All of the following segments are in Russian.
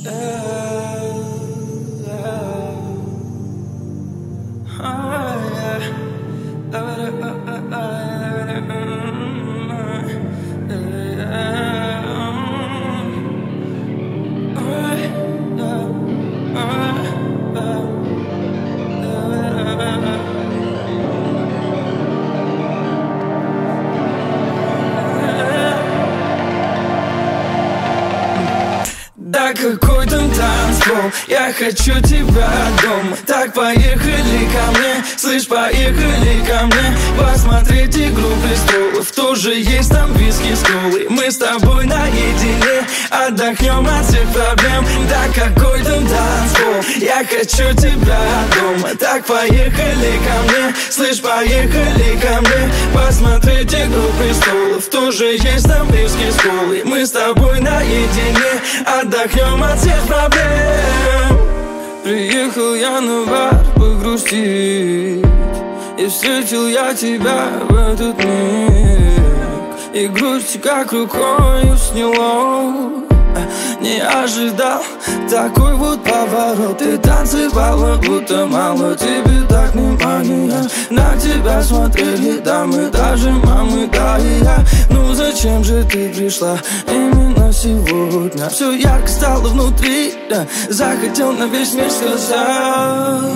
Да какой там танцпол, я хочу тебя дома. Так поехали ко мне, слышь, поехали ко мне посмотреть «Игру престолов». Тоже есть там виски с колой. Мы с тобой наедине отдохнем от всех проблем. Да какой там танцпол, я хочу тебя дома. Так поехали ко мне, слышь, поехали ко мне посмотреть «Игру престолов». Тоже есть там виски с колой. Мы с тобой наедине отдохнем от всех проблем. Приехал я на бар погрустить, и встретил я тебя в этот миг. И грусть как рукой сняло. Не ожидал такой вот поворот. Ты танцевала, будто мало тебе так внимания. На тебя смотрели дамы, даже мамы, да и я. Ну зачем же ты пришла именно сегодня? Все ярко стало внутри, да. Захотел на весь мир сказать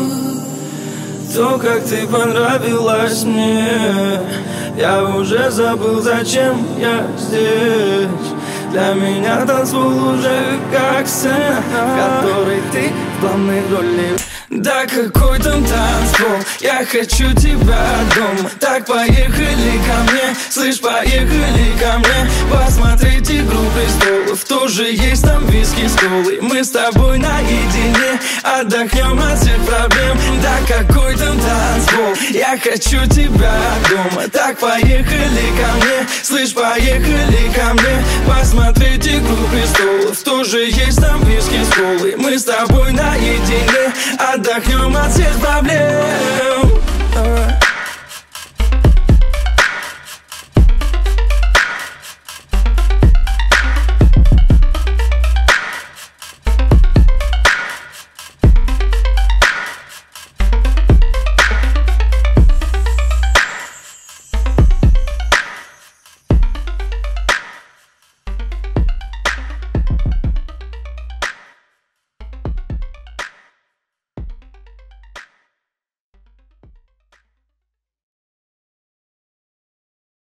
то, как ты понравилась мне. Я уже забыл, зачем я здесь. Для меня танцпол уже как сцена, в которой ты в главной роли. Да какой там танцпол, я хочу тебя дома. Так поехали ко мне, слышь, поехали ко мне посмотреть «Игру престолов». Тоже есть там виски с колой. Мы с тобой наедине отдохнем от всех проблем. Да какой там танцпол, я хочу тебя дома. Так поехали ко мне, слышь, поехали ко мне посмотреть «Игру престолов». Тоже есть там виски с колой. Мы с тобой наедине отдохнем от всех проблем.